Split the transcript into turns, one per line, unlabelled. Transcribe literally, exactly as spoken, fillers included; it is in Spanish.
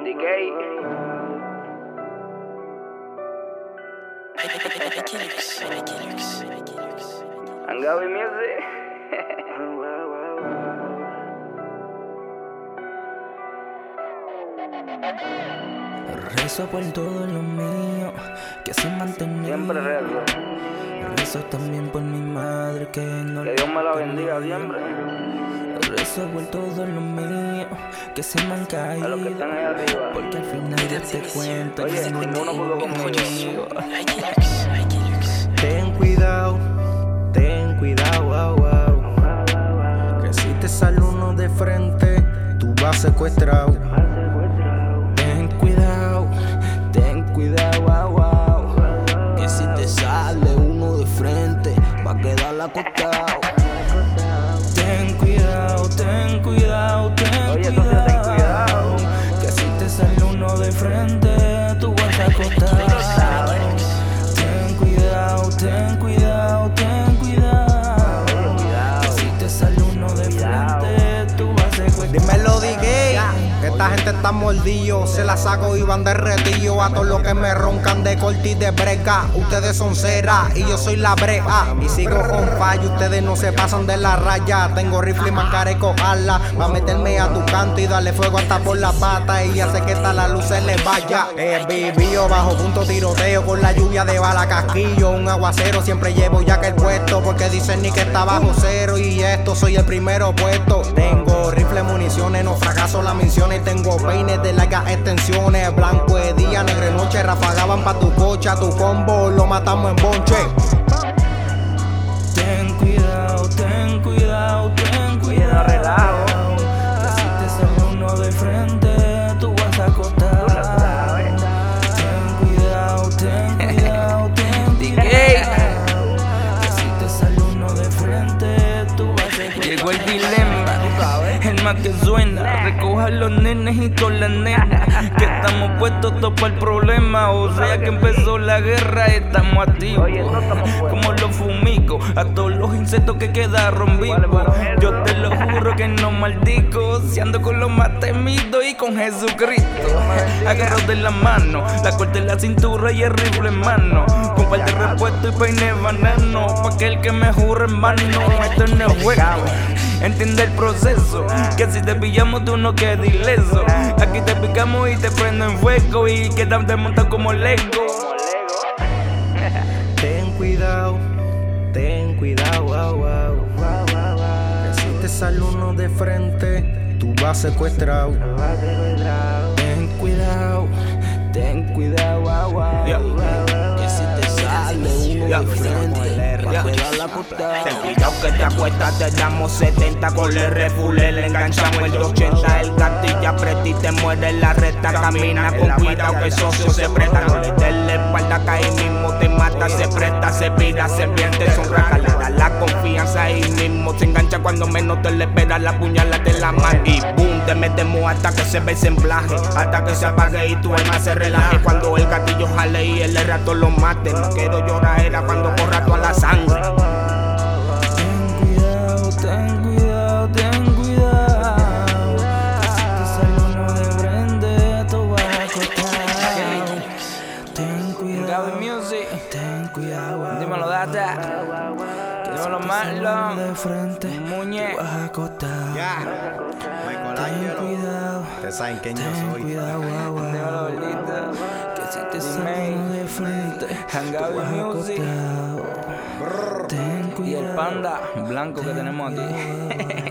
D K. Angabi Music.
Rezo por todo lo mío, que se mantenga.
Siempre rezo.
Rezo también por mi madre, que no.
Que Dios me la bendiga siempre.
Rezo por todo lo mío, que se me han caído.
A los que están ahí arriba.
Porque al final de este cuento,
Oye, ninguno pudo conmigo.
Ten cuidado, ten cuidado, wow, wow. Que si te sale uno de frente, tú vas secuestrado. Ten cuidado, ten cuidado, wow, wow. Que si te sale uno de frente, va a quedar acostado. Ten cuidado, ten cuidado, ten
Oye,
cuidado.
entonces ten cuidado.
Que si te sale uno de frente, tú vas acostado. Ten cuidado, ten cuidado, ten cuidado. Que si te sale uno de frente, tú vas a secuestrar. Dímelo, D K, que esta gente está mordido. Se la saco y van derretido. A todos los que me roncan de corte y de breca. Ustedes son cera y yo soy la brea. Y sigo on fire, ustedes no se pasan de la raya. Tengo rifle y mancareco ala. Va a meterme a tu canto y darle fuego hasta por la pata. Y hace que esta la luz se le vaya. He vivido bajo punto tiroteo con la lluvia de bala casquillo. Un aguacero siempre llevo ya que el puesto. Porque dicen ni que está bajo cero. Y esto soy el primero puesto. Tengo rifle, municiones, no fracaso las misiones. Tengo peines de largas extensiones. Blanco de día, negro de noche. Rafagaban pa' tu coche, a tu combo lo matamos en bonche. Ten cuidado, ten cuidado, ten cuidado.
Relajo.
Que si te sale uno de frente, tú vas a acostar.
Tú lo sabes.
Ten cuidado, ten cuidado, ten cuidado. Que si te sale uno de frente, tú vas a acostar.
Llegó el dilema, el más que suena. Recoja a los nenes y con las nenas, que estamos puestos todos para el problema. O sea que empezó la guerra, estamos activos.
Oye, no estamos puestos.
Como los fumigos, a todos los insectos que quedaron vivos. Yo te lo juro que no maldigo. Si ando con los más temidos y con Jesucristo. Agarro de la mano, la corte en la cintura y el rifle en mano. Con par de repuesto y peine banano. Pa' aquel que me jure en vano, esto no es juego. Entiende el proceso, que si te pillamos tú no quedas ileso. Aquí te picamos y te prendo en fuego y quedas desmontado como Lego.
Ten cuidado, ten cuidado, wow, wow. Que si te sale uno de frente, tú vas secuestrado. Ten cuidado, ten cuidado, wow, wow. Que si te sale uno de frente, va a quedar acostado.
Ten cuidado que te acuestas, te damos setenta con el refule, le enganchamos el ochenta, el gatillo aprieta y te muere la recta. Camina con cuidado que el socio se presta, no le des la espalda que ahí mismo te mata, se presta, se pira, se pierde, son racaladas, la confianza ahí mismo se engancha cuando menos te le espera, la puñalada de la mano y boom, te metemos hasta que se ve semblaje, hasta que se apague y tu alma se relaje. Cuando el gatillo jale y el rato lo mate, no quiero llorar, era cuando corra toda la sangre.
Ten cuidado, ten cuidado. Que si te sale uno de frente, tú vas a acostar. Ten cuidado,
Angabi Music,
ten cuidado.
dímelo Data,
Que si
dímelo
te sale uno
Marlon,
de frente,
Muñe.
tú vas a acostar.
Ya,
Ten
Michelangelo.
cuidado,
Ustedes saben quién yo
ten
soy.
cuidado, guau,
dímelo
guau.
Gordito,
Que si te
Dime.
sale uno de frente, tú
Angabi
vas
Music
acostado. Ten
y el
cuidado.
panda blanco que tenemos aquí.